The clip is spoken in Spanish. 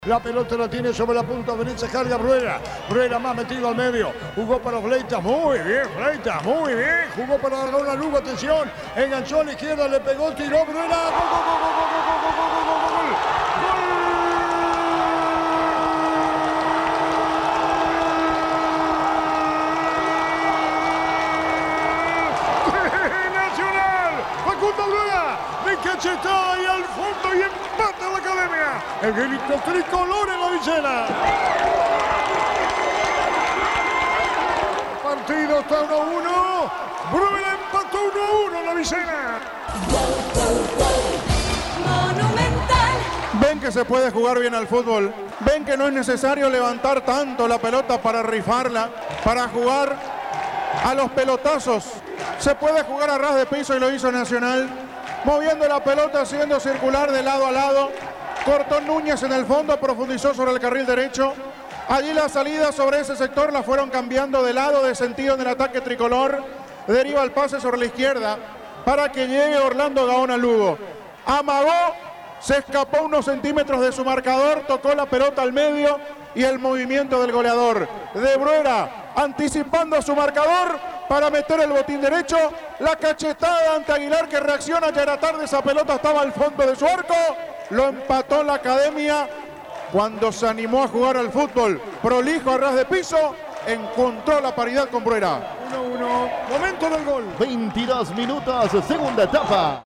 La pelota la tiene sobre la punta derecha, carga Bruera. Bruera más metido al medio. Jugó para Fleitas, muy bien, Fleitas, muy bien. Jugó para Aragona Lugo, atención. Enganchó a la izquierda, le pegó, tiró Bruera. ¡Gol, gol, gol, gol, gol, gol, gol, gol, gol, gol! ¡Nacional! Facundo Bruera, de cachetada y al fondo y empata la Academia. El grito tricolor en la Vicena. El partido está 1-1. Bruera empató 1-1 en la Vicena. Monumental. Ven que se puede jugar bien al fútbol. Ven que no es necesario levantar tanto la pelota para rifarla, para jugar a los pelotazos. Se puede jugar a ras de piso y lo hizo Nacional, moviendo la pelota, haciendo circular de lado a lado. Cortó Núñez en el fondo, profundizó sobre el carril derecho. Allí la salida sobre ese sector la fueron cambiando de lado, de sentido en el ataque tricolor. Deriva el pase sobre la izquierda para que llegue Orlando Gaona Lugo. Amagó, se escapó unos centímetros de su marcador, tocó la pelota al medio y el movimiento del goleador de Bruera, anticipando a su marcador para meter el botín derecho. La cachetada ante Aguilar, que reacciona, ya era tarde, esa pelota estaba al fondo de su arco. Lo empató la Academia cuando se animó a jugar al fútbol. Prolijo a ras de piso, encontró la paridad con Bruera. 1-1, momento del gol. 22 minutos, segunda etapa.